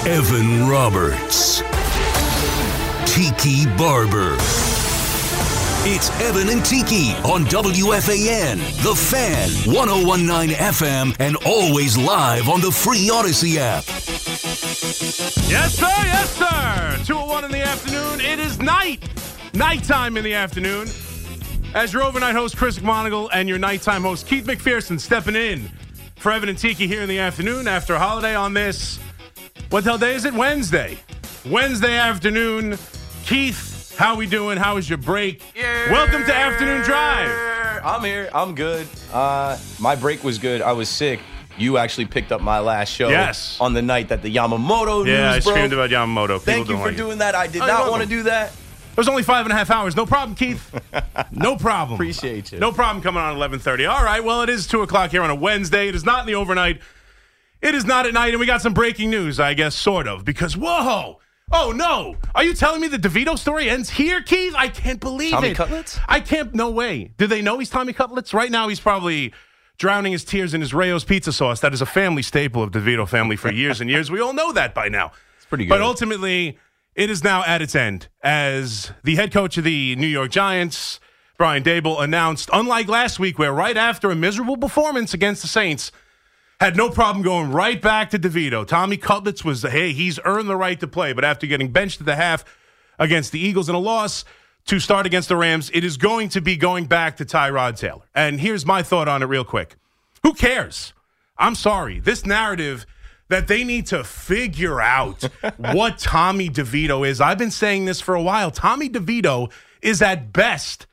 Evan Roberts. Tiki Barber. It's Evan and Tiki on WFAN, The Fan, 101.9 FM, and always live on the free Odyssey app. Yes, sir. Yes, sir. 2:01 in the afternoon. It is nighttime in the afternoon. As your overnight host, Chris McMonagle, and your nighttime host, Keith McPherson, stepping in for Evan and Tiki here in the afternoon after a holiday on this. What the hell day is it? Wednesday. Wednesday afternoon. Keith, how we doing? How was your break? Yeah. Welcome to Afternoon Drive. I'm here. I'm good. My break was good. I was sick. You actually picked up my last show. Yes. On the night that the Yamamoto Yeah, I news broke. screamed about Yamamoto. Thank you for doing that. I did not want to do that. It was only 5.5 hours. No problem, Keith. No problem. Appreciate you. No problem coming on 11:30. All right, well, it is 2 o'clock here on a Wednesday. It is not in the overnight. It is not at night, and we got some breaking news, I guess, sort of, because, whoa. Oh, no. Are you telling me the DeVito story ends here, Keith? I can't believe Tommy it. Cutlets? I can't. No way. Do they know he's Tommy Cutlets? Right now, he's probably drowning his tears in his Rayo's pizza sauce. That is a family staple of DeVito family for years and years. We all know that by now. It's pretty good. But ultimately, it is now at its end as the head coach of the New York Giants, Brian Daboll, announced, unlike last week where right after a miserable performance against the Saints, had no problem going right back to DeVito. Tommy Cutlets was, hey, he's earned the right to play. But after getting benched at the half against the Eagles in a loss to start against the Rams, it is going to be going back to Tyrod Taylor. And here's my thought on it real quick. Who cares? I'm sorry. This narrative that they need to figure out what Tommy DeVito is. I've been saying this for a while. Tommy DeVito is at best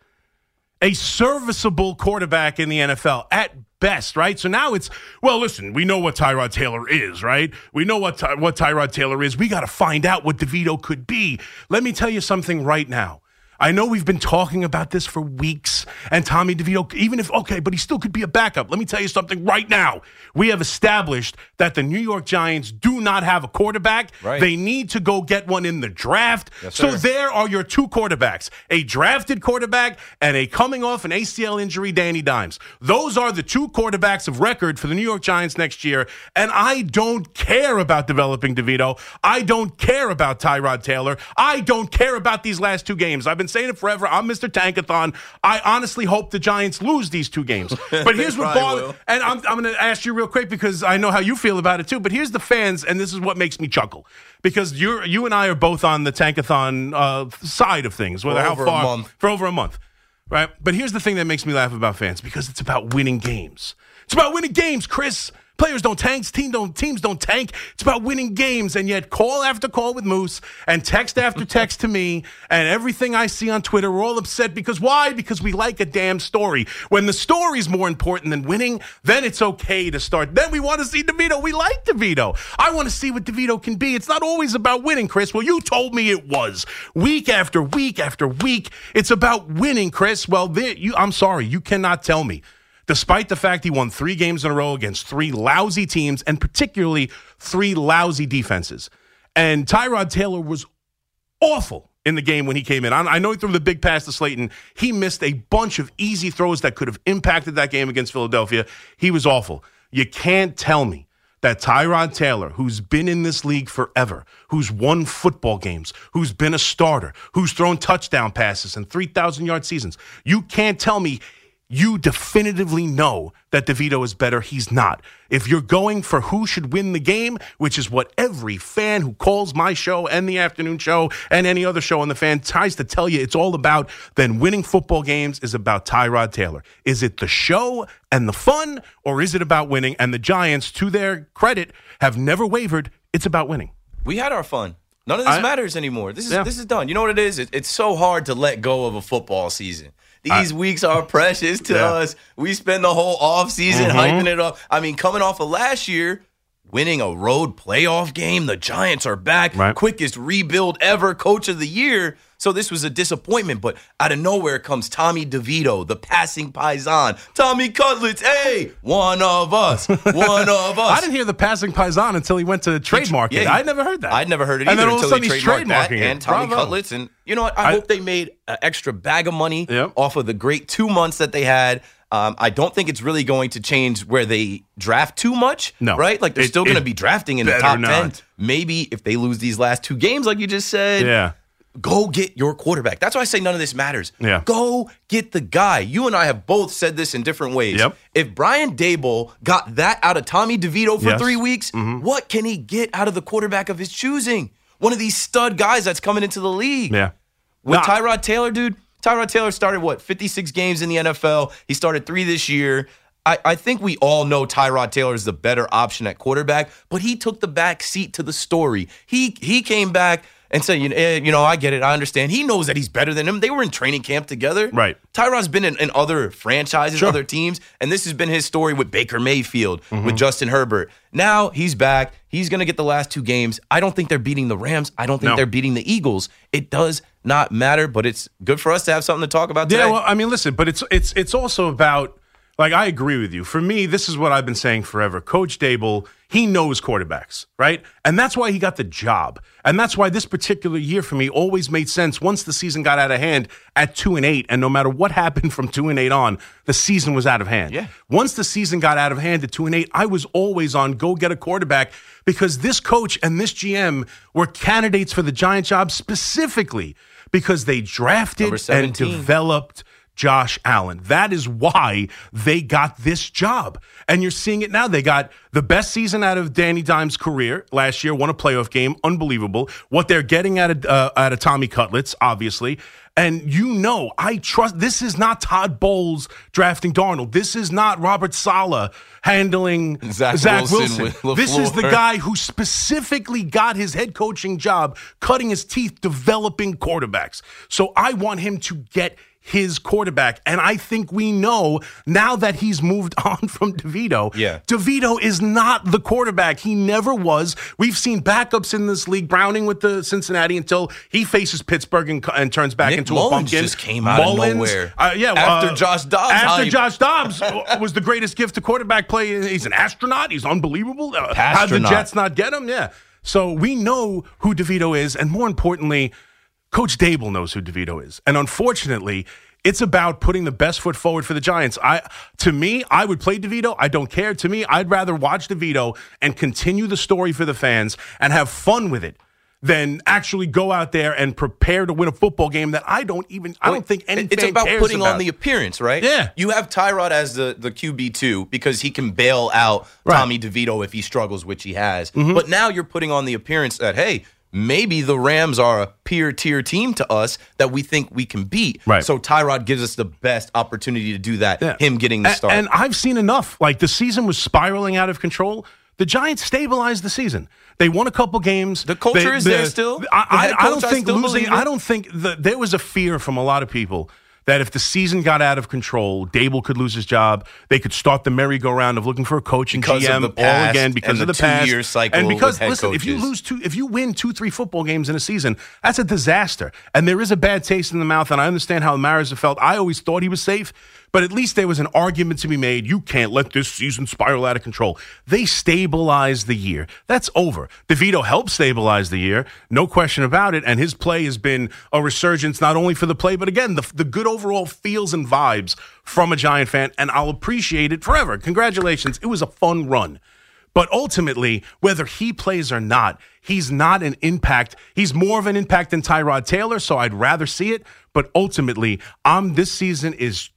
a serviceable quarterback in the NFL. At best, right? So now it's, well, listen, we know what Tyrod Taylor is, right? We know what Tyrod Taylor is. We got to find out what DeVito could be. Let me tell you something right now. I know we've been talking about this for weeks, and Tommy DeVito, even if, okay, but he still could be a backup. Let me tell you something right now. We have established that the New York Giants do not have a quarterback. Right. They need to go get one in the draft. Yes, so sir. there are your two quarterbacks, a drafted quarterback and a coming off an ACL injury, Danny Dimes. Those are the two quarterbacks of record for the New York Giants next year, and I don't care about developing DeVito. I don't care about Tyrod Taylor. I don't care about these last two games. I've been saying it forever. I'm Mr. Tankathon. I honestly hope the Giants lose these two games. But here's what bothers, and I'm going to ask you real quick because I know how you feel about it too. But here's the fans, and this is what makes me chuckle because you and I are both on the Tankathon side of things. Whether how far for over a month, right? But here's the thing that makes me laugh about fans because it's about winning games. It's about winning games, Chris. Players don't tank, teams don't tank. It's about winning games, and yet call after call with Moose and text after text to me and everything I see on Twitter, we're all upset because why? Because we like a damn story. When the story's more important than winning, then it's okay to start. Then we want to see DeVito. We like DeVito. I want to see what DeVito can be. It's not always about winning, Chris. Well, you told me it was. Week after week after week, it's about winning, Chris. Well, I'm sorry. You cannot tell me. Despite the fact he won 3 games in a row against 3 lousy teams and particularly 3 lousy defenses. And Tyrod Taylor was awful in the game when he came in. I know he threw the big pass to Slayton. He missed a bunch of easy throws that could have impacted that game against Philadelphia. He was awful. You can't tell me that Tyrod Taylor, who's been in this league forever, who's won football games, who's been a starter, who's thrown touchdown passes and 3,000-yard seasons, you can't tell me you definitively know that DeVito is better. He's not. If you're going for who should win the game, which is what every fan who calls my show and the afternoon show and any other show on the Fan tries to tell you it's all about, then winning football games is about Tyrod Taylor. Is it the show and the fun, or is it about winning? And the Giants, to their credit, have never wavered. It's about winning. We had our fun. None of this matters anymore. This is done. You know what it is? It's so hard to let go of a football season. These weeks are precious to us. We spend the whole offseason hyping it up. I mean, coming off of last year, winning a road playoff game, the Giants are back. Right. Quickest rebuild ever, coach of the year. So this was a disappointment, but out of nowhere comes Tommy DeVito, the passing paisan. Tommy Cutlets, hey, one of us. I didn't hear the passing paisan until he went to trademark it. I'd never heard that. I'd never heard it and either then all until of a sudden he he's trademarked that trademarking and Tommy Cutlets. And you know what? I hope they made an extra bag of money off of the great 2 months that they had. I don't think it's really going to change where they draft too much. No. Right? Like, they're still going to be drafting in the top 10. Maybe if they lose these last 2 games, like you just said, go get your quarterback. That's why I say none of this matters. Yeah. Go get the guy. You and I have both said this in different ways. Yep. If Brian Daboll got that out of Tommy DeVito for 3 weeks, what can he get out of the quarterback of his choosing? One of these stud guys that's coming into the league. Yeah. With Tyrod Taylor, dude, Tyrod Taylor started, 56 games in the NFL. He started 3 this year. I think we all know Tyrod Taylor is the better option at quarterback, but he took the back seat to the story. He came back and said, I get it. I understand. He knows that he's better than him. They were in training camp together. Right. Tyrod's been in other franchises, other teams, and this has been his story with Baker Mayfield, with Justin Herbert. Now he's back. He's going to get the last 2 games. I don't think they're beating the Rams. I don't think they're beating the Eagles. It does not matter, but it's good for us to have something to talk about today. Yeah, well, I mean, listen, but it's also about, like, I agree with you. For me, this is what I've been saying forever. Coach Daboll, he knows quarterbacks, right? And that's why he got the job. And that's why this particular year for me always made sense once the season got out of hand at 2-8. And no matter what happened from 2-8 on, the season was out of hand. Yeah. Once the season got out of hand at 2-8, I was always on go get a quarterback because this coach and this GM were candidates for the Giant job specifically because they drafted and developed Josh Allen. That is why they got this job. And you're seeing it now. They got the best season out of Danny Dimes' career last year, won a playoff game. Unbelievable. What they're getting out of Tommy Cutlets, obviously. And I trust, this is not Todd Bowles drafting Darnold. This is not Robert Saleh handling Zach Wilson. This is the guy who specifically got his head coaching job, cutting his teeth, developing quarterbacks. So I want him to get his quarterback. And I think we know now that he's moved on from DeVito. Yeah. DeVito is not the quarterback. He never was. We've seen backups in this league. Browning with the Cincinnati until he faces Pittsburgh and turns back into a pumpkin. Just came out of nowhere. After Josh Dobbs. After Josh Dobbs was the greatest gift to quarterback play. He's an astronaut. He's unbelievable. How'd the Jets not get him? Yeah. So we know who DeVito is. And more importantly, Coach Daboll knows who DeVito is. And unfortunately, it's about putting the best foot forward for the Giants. To me, I would play DeVito. I don't care. To me, I'd rather watch DeVito and continue the story for the fans and have fun with it than actually go out there and prepare to win a football game that I don't think any fan cares about. It's about putting on the appearance, right? Yeah. You have Tyrod as the QB2 because he can bail out Tommy DeVito if he struggles, which he has. But now you're putting on the appearance that, hey, maybe the Rams are a peer-tier team to us that we think we can beat. Right. So Tyrod gives us the best opportunity to do that, him getting the start. And I've seen enough. Like, the season was spiraling out of control. The Giants stabilized the season. They won a couple games. The culture is there still. I don't think losing. I don't think there was a fear from a lot of people that if the season got out of control, Daboll could lose his job. They could start the merry-go-round of looking for a coach and GM all again because of the past. 2-year cycle and because, listen, coaches. if you win 2-3 football games in a season, that's a disaster. And there is a bad taste in the mouth, and I understand how Maris felt. I always thought he was safe, but at least there was an argument to be made. You can't let this season spiral out of control. They stabilized the year. That's over. DeVito helped stabilize the year, no question about it, and his play has been a resurgence not only for the play, but again, the good overall feels and vibes from a Giant fan, and I'll appreciate it forever. Congratulations. It was a fun run. But ultimately, whether he plays or not, he's not an impact. He's more of an impact than Tyrod Taylor, so I'd rather see it. But ultimately, this season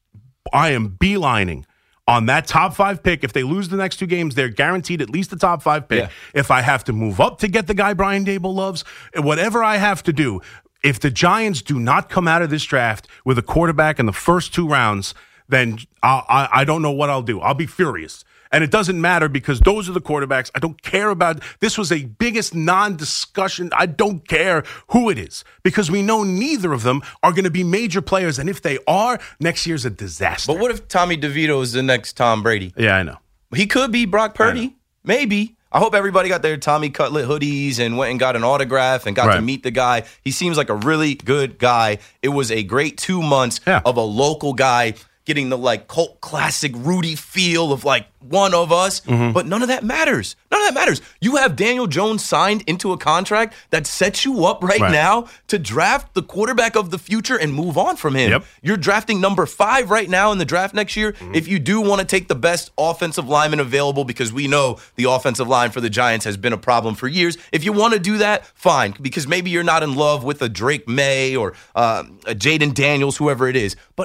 I am beelining on that top 5 pick. If they lose the next 2 games, they're guaranteed at least the top 5 pick. Yeah. If I have to move up to get the guy Brian Daboll loves, whatever I have to do, if the Giants do not come out of this draft with a quarterback in the first 2 rounds, then I don't know what I'll do. I'll be furious. And it doesn't matter because those are the quarterbacks. I don't care about – this was a biggest non-discussion. I don't care who it is because we know neither of them are going to be major players. And if they are, next year's a disaster. But what if Tommy DeVito is the next Tom Brady? Yeah, I know. He could be Brock Purdy. Maybe. I hope everybody got their Tommy Cutlet hoodies and went and got an autograph and got to meet the guy. He seems like a really good guy. It was a great 2 months of a local guy getting the like cult classic Rudy feel of like one of us, but none of that matters. None of that matters. You have Daniel Jones signed into a contract that sets you up right now to draft the quarterback of the future and move on from him. Yep. You're drafting number 5 right now in the draft next year. If you do want to take the best offensive lineman available, because we know the offensive line for the Giants has been a problem for years, if you want to do that, fine, because maybe you're not in love with a Drake May or a Jaden Daniels, whoever it is. But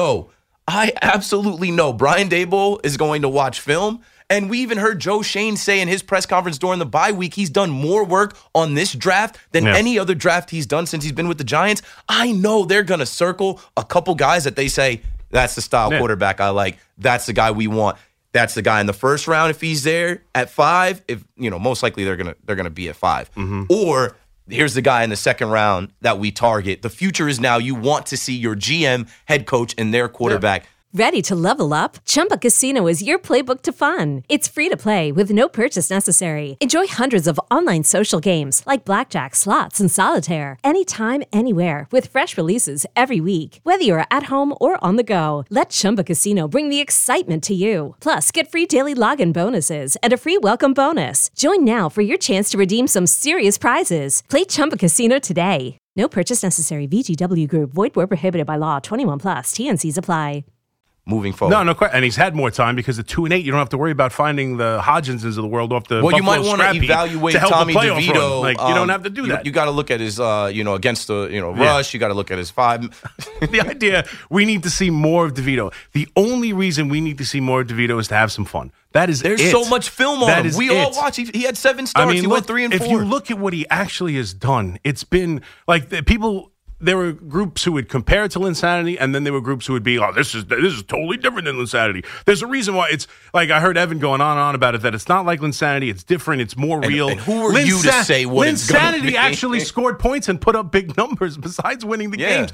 I absolutely know Brian Daboll is going to watch film. And we even heard Joe Shane say in his press conference during the bye week, he's done more work on this draft than any other draft he's done since he's been with the Giants. I know they're going to circle a couple guys that they say, that's the style quarterback I like. That's the guy we want. That's the guy in the first round if he's there at 5. If most likely they're gonna be at 5. Or here's the guy in the second round that we target. The future is now. You want to see your GM, head coach, and their quarterback. Ready to level up? Chumba Casino is your playbook to fun. It's free to play with no purchase necessary. Enjoy hundreds of online social games like blackjack, slots, and solitaire anytime, anywhere with fresh releases every week. Whether you're at home or on the go, let Chumba Casino bring the excitement to you. Plus, get free daily login bonuses and a free welcome bonus. Join now for your chance to redeem some serious prizes. Play Chumba Casino today. No purchase necessary. VGW Group. Void where prohibited by law. 21+. TNCs apply. Moving forward. No question. And he's had more time because at 2-8, you don't have to worry about finding the Hodginsons of the world off the you might want to evaluate Tommy DeVito. Like, you don't have to do that. You got to look at his, against the, rush. You got to look at his 5. The idea, we need to see more of DeVito. The only reason we need to see more of DeVito is to have some fun. There's so much film on him. We all watch. He had 7 starts. He went 3 and 4. If you look at what he actually has done, it's been like people. There were groups who would compare it to Linsanity, and then there were groups who would be, this is totally different than Linsanity. There's a reason why it's like I heard Evan going on and on about it, that it's not like Linsanity, it's different, it's more real. And who are you to say what it's going to be? Linsanity actually scored points and put up big numbers besides winning the games.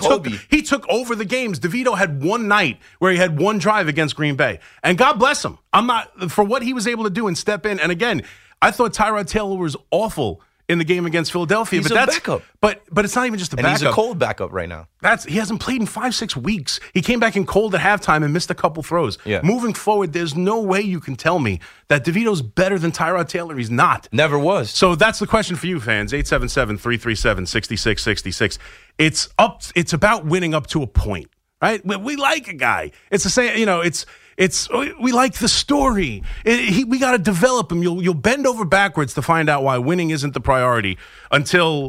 He took over the games. DeVito had one night where he had one drive against Green Bay, and God bless him. I'm not for what he was able to do and step in. And again, I thought Tyrod Taylor was awful in the game against Philadelphia. He's a backup. But it's not even just a backup. And he's a cold backup right now. He hasn't played in 5-6 weeks. He came back in cold at halftime and missed a couple throws. Yeah. Moving forward, there's no way you can tell me that DeVito's better than Tyrod Taylor. He's not. Never was. So that's the question for you fans. 877-337-6666. It's about winning up to a point, right? We like a guy. It's the same, we like the story. We got to develop him. You'll bend over backwards to find out why winning isn't the priority until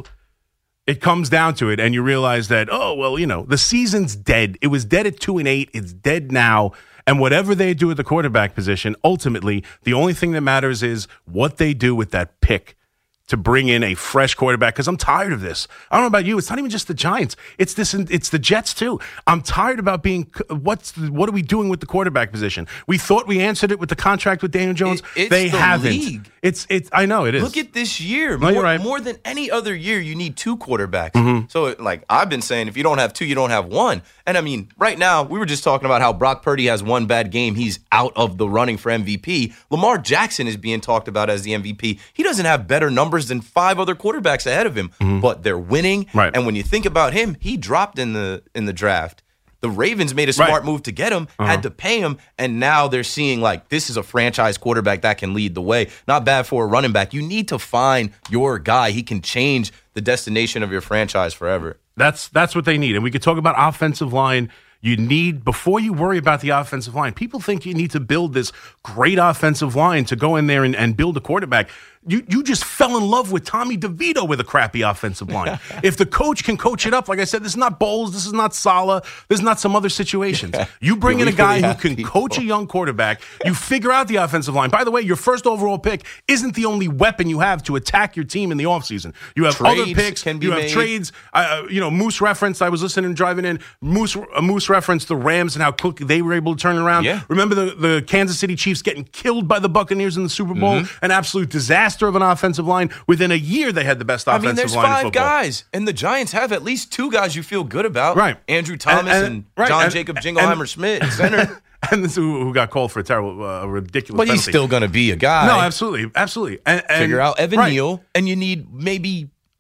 it comes down to it and you realize that, the season's dead. It was dead at 2-8. It's dead now. And whatever they do at the quarterback position, ultimately, the only thing that matters is what they do with that pick to bring in a fresh quarterback, because I'm tired of this. I don't know about you. It's not even just the Giants. It's the Jets too. I'm tired about what are we doing with the quarterback position? We thought we answered it with the contract with Daniel Jones. They haven't. League. I know it is. Look at this year. No, you're right. More than any other year, you need 2 quarterbacks. So, I've been saying, if you don't have 2, you don't have 1. And right now, we were just talking about how Brock Purdy has one bad game. He's out of the running for MVP. Lamar Jackson is being talked about as the MVP. He doesn't have better numbers than 5 other quarterbacks ahead of him, but they're winning. Right. And when you think about him, he dropped in the draft. The Ravens made a smart move to get him, had to pay him, and now they're seeing this is a franchise quarterback that can lead the way. Not bad for a running back. You need to find your guy. He can change the destination of your franchise forever. That's what they need. And we could talk about offensive line. Before you worry about the offensive line, people think you need to build this great offensive line to go in there and build a quarterback. You just fell in love with Tommy DeVito with a crappy offensive line. If the coach can coach it up, like I said, this is not Bowles, this is not Saleh, this is not some other situations. You bring in a guy who can coach a young quarterback, you figure out the offensive line. By the way, your first overall pick isn't the only weapon you have to attack your team in the offseason. You have trades other picks, you have trades. Moose referenced, I was listening and driving in, Moose referenced the Rams and how quickly they were able to turn it around. Yeah. Remember the Kansas City Chiefs getting killed by the Buccaneers in the Super Bowl? An absolute disaster of an offensive line. Within a year, they had the best offensive line in football. There's 5 guys, and the Giants have at least 2 guys you feel good about. Right. Andrew Thomas and John Jacob Jingleheimer-Schmidt, center. And this who got called for a terrible, ridiculous But penalty. He's still going to be a guy. No, absolutely. And figure out Evan Neal, and you need maybe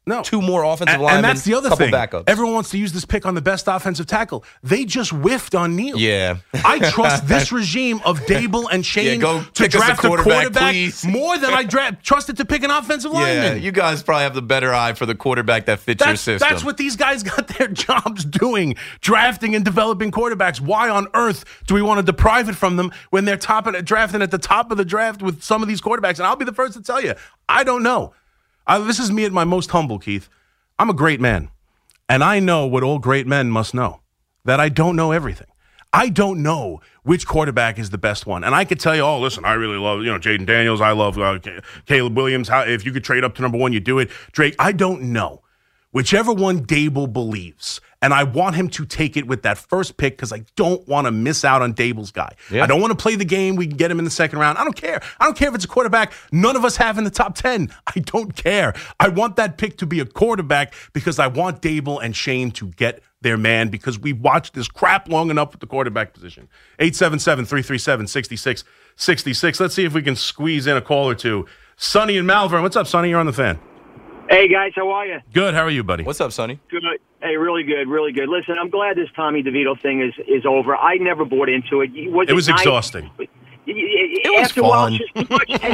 No. 2 more offensive linemen, and that's the other thing. Backups. Everyone wants to use this pick on the best offensive tackle. They just whiffed on Neal. Yeah. I trust this regime of Dable and Shane to draft a quarterback more than I trusted to pick an offensive lineman. You guys probably have the better eye for the quarterback that fits your system. That's what these guys got their jobs doing, drafting and developing quarterbacks. Why on earth do we want to deprive it from them when they're drafting at the top of the draft with some of these quarterbacks? And I'll be the first to tell you, I don't know. This is me at my most humble, Keith. I'm a great man, and I know what all great men must know, that I don't know everything. I don't know which quarterback is the best one. And I could tell you, oh, listen, I really love, Jaden Daniels. I love Caleb Williams. If you could trade up to number 1, you do it. Drake, I don't know. Whichever one Dable believes. And I want him to take it with that first pick because I don't want to miss out on Dable's guy. Yeah. I don't want to play the game. We can get him in the second round. I don't care. I don't care if it's a quarterback none of us have in the top 10. I don't care. I want that pick to be a quarterback because I want Dable and Shane to get their man because we've watched this crap long enough with the quarterback position. 877-337-6666. Let's see if we can squeeze in a call or two. Sonny in Malvern. What's up, Sonny? You're on the Fan. Hey, guys. How are you? Good. How are you, buddy? What's up, Sonny? Good. Hey, really good, really good. Listen, I'm glad this Tommy DeVito thing is over. I never bought into it. It was exhausting. It was fun. A while, just too much. And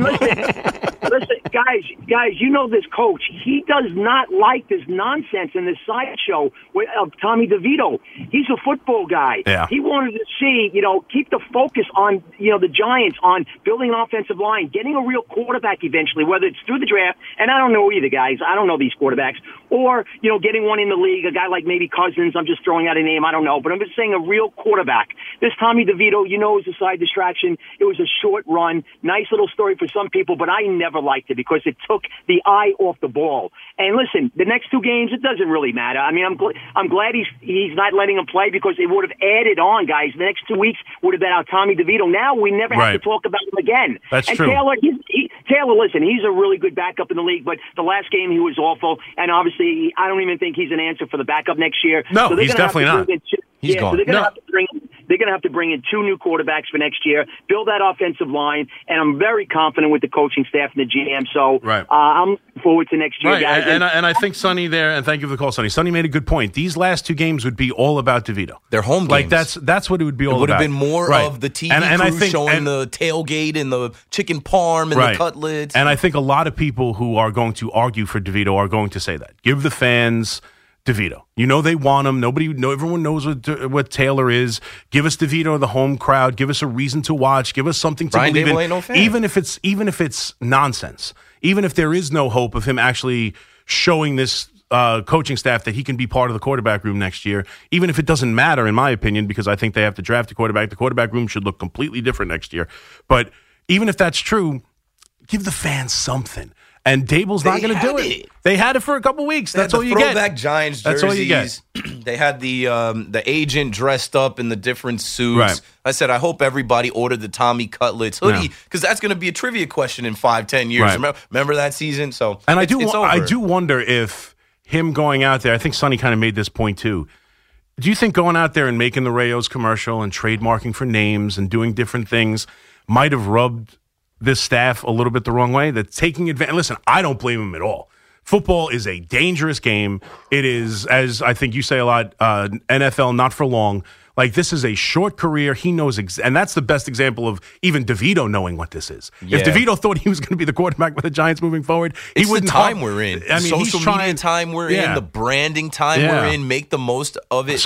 listen, guys, you know this coach. He does not like this nonsense and this sideshow of Tommy DeVito. He's a football guy. Yeah. He wanted to see, keep the focus on, the Giants, on building an offensive line, getting a real quarterback eventually, whether it's through the draft, and I don't know either, guys. I don't know these quarterbacks. Or, getting one in the league, a guy like maybe Cousins. I'm just throwing out a name. I don't know. But I'm just saying a real quarterback. This Tommy DeVito, is a side distraction. It was a short run, nice little story for some people, but I never liked it because it took the eye off the ball. And listen, the next 2 games, it doesn't really matter. I mean, I'm glad he's not letting him play because it would have added on, guys. The next 2 weeks would have been our Tommy DeVito. Now we never have to talk about him again. That's true. Taylor, listen, he's a really good backup in the league, but the last game he was awful, and obviously I don't even think he's an answer for the backup next year. No, so he's definitely not. He's gone. So they're going to have to bring in 2 new quarterbacks for next year, build that offensive line, and I'm very confident with the coaching staff and the GM. So I'm looking forward to next year, guys. And I think Sonny there, and thank you for the call, Sonny. Sonny made a good point. These last 2 games would be all about DeVito. They're home games. Like that's what it would be all about. It would have been more of the TV crew showing the tailgate and the chicken parm and the cutlets. And I think a lot of people who are going to argue for DeVito are going to say that. Give the fans DeVito. They want him. Everyone knows what Taylor is. Give us DeVito, the home crowd. Give us a reason to watch. Give us something to believe in. Ain't no fan. Even if it's nonsense. Even if there is no hope of him actually showing this coaching staff that he can be part of the quarterback room next year. Even if it doesn't matter, in my opinion, because I think they have to draft a quarterback. The quarterback room should look completely different next year. But even if that's true, give the fans something. And Dable's not going to do it. They had it for a couple weeks. That's all you get. Throwback Giants jerseys. That's all you get. They had the agent dressed up in the different suits. Right. I said, I hope everybody ordered the Tommy Cutlets hoodie because that's going to be a trivia question in 5-10 years. Right. Remember that season? So, and I do wonder if him going out there. I think Sonny kind of made this point too. Do you think going out there and making the Rayos commercial and trademarking for names and doing different things might have rubbed this staff a little bit the wrong way? That taking advantage. Listen, I don't blame him at all. Football is a dangerous game. It is, as I think you say a lot, NFL not for long. Like, this is a short career. He knows, and that's the best example of even DeVito knowing what this is. Yeah. If DeVito thought he was going to be the quarterback with the Giants moving forward, he wouldn't. It's the time we're in. I mean, social media time we're in, the branding time we're in. Make the most of it. So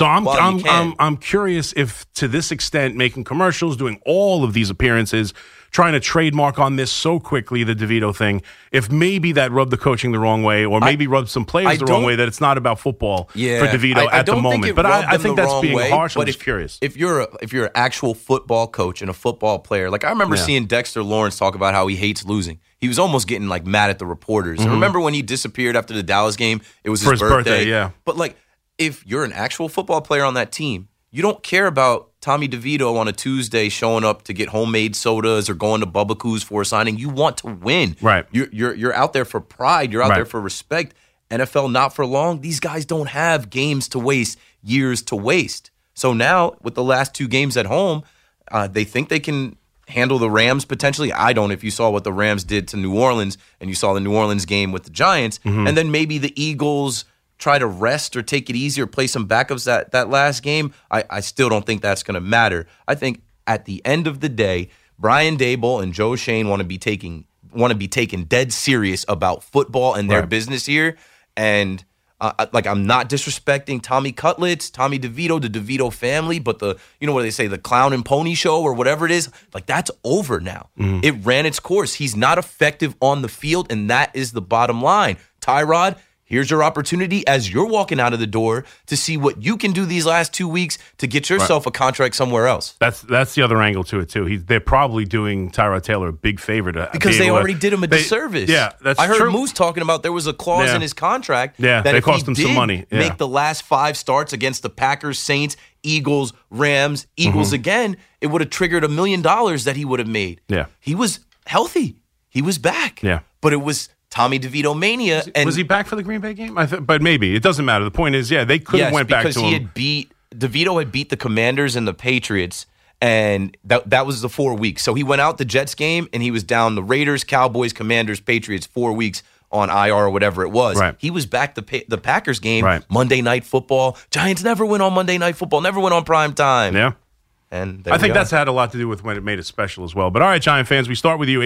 I'm curious if, to this extent, making commercials, doing all of these appearances, trying to trademark on this so quickly, the DeVito thing, if maybe that rubbed the coaching the wrong way, or maybe rubbed some players the wrong way, that it's not about football for DeVito at the moment. But I think that's being harsh. I'm just curious. If you're an actual football coach and a football player, like I remember seeing Dexter Lawrence talk about how he hates losing. He was almost getting like mad at the reporters. Mm-hmm. Remember when he disappeared after the Dallas game? It was his birthday. Yeah. But like, if you're an actual football player on that team, you don't care about Tommy DeVito on a Tuesday showing up to get homemade sodas or going to Bubba Coos for a signing. You want to win. Right. You're out there for pride. You're out there for respect. NFL not for long. These guys don't have games to waste, years to waste. So now with the last 2 games at home, they think they can handle the Rams potentially. I don't. If you saw what the Rams did to New Orleans and you saw the New Orleans game with the Giants, and then maybe the Eagles try to rest or take it easy or play some backups that last game, I still don't think that's going to matter. I think at the end of the day, Brian Daboll and Joe Schoen want to be taken dead serious about football and their business here. And I'm not disrespecting Tommy Cutlets, Tommy DeVito, the DeVito family, but what they say, the clown and pony show or whatever it is, that's over now. It ran its course. He's not effective on the field, and that is the bottom line. Tyrod, here's your opportunity as you're walking out of the door to see what you can do these last 2 weeks to get yourself a contract somewhere else. That's the other angle to it, too. They're probably doing Tyrod Taylor a big favor because they already did him a disservice. Yeah, that's true. I heard Moose talking about there was a clause in his contract that they if cost him some money. Make the last 5 starts against the Packers, Saints, Eagles, Rams, Eagles again, it would have triggered $1 million that he would have made. Yeah. He was healthy. He was back. Yeah. But it was Tommy DeVito mania. Was he back for the Green Bay game? But maybe. It doesn't matter. The point is, they could have went back to him. Because DeVito had beat the Commanders and the Patriots, and that was the 4 weeks. So he went out the Jets game, and he was down the Raiders, Cowboys, Commanders, Patriots, 4 weeks on IR or whatever it was. Right. He was back the Packers game, Monday Night Football. Giants never went on Monday Night Football, never went on prime time. Yeah. And I think that's had a lot to do with when it made it special as well. But all right, Giant fans, we start with you,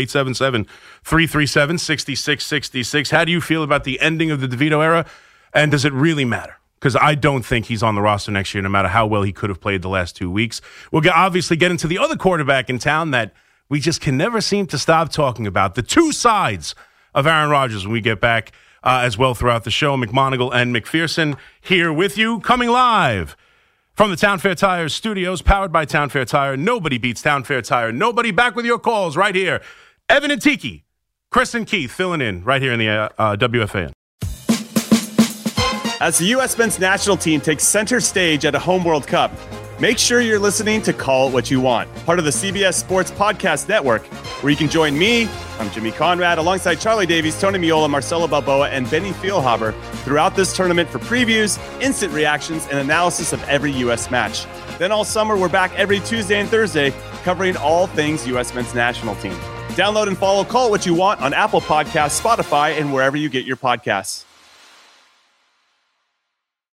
877-337-6666. How do you feel about the ending of the DeVito era, and does it really matter? Because I don't think he's on the roster next year, no matter how well he could have played the last 2 weeks. We'll obviously get into the other quarterback in town that we just can never seem to stop talking about, the two sides of Aaron Rodgers when we get back as well throughout the show. McMonigal and McPherson here with you, coming live from the Town Fair Tire studios, powered by Town Fair Tire. Nobody beats Town Fair Tire. Nobody. Back with your calls right here. Evan and Tiki, Chris and Keith filling in right here in the WFAN. As the U.S. men's national team takes center stage at a home World Cup, make sure you're listening to Call It What You Want, part of the CBS Sports Podcast Network, where you can join me, I'm Jimmy Conrad, alongside Charlie Davies, Tony Miola, Marcelo Balboa, and Benny Feilhaber throughout this tournament for previews, instant reactions, and analysis of every U.S. match. Then all summer, we're back every Tuesday and Thursday covering all things U.S. men's national team. Download and follow Call It What You Want on Apple Podcasts, Spotify, and wherever you get your podcasts.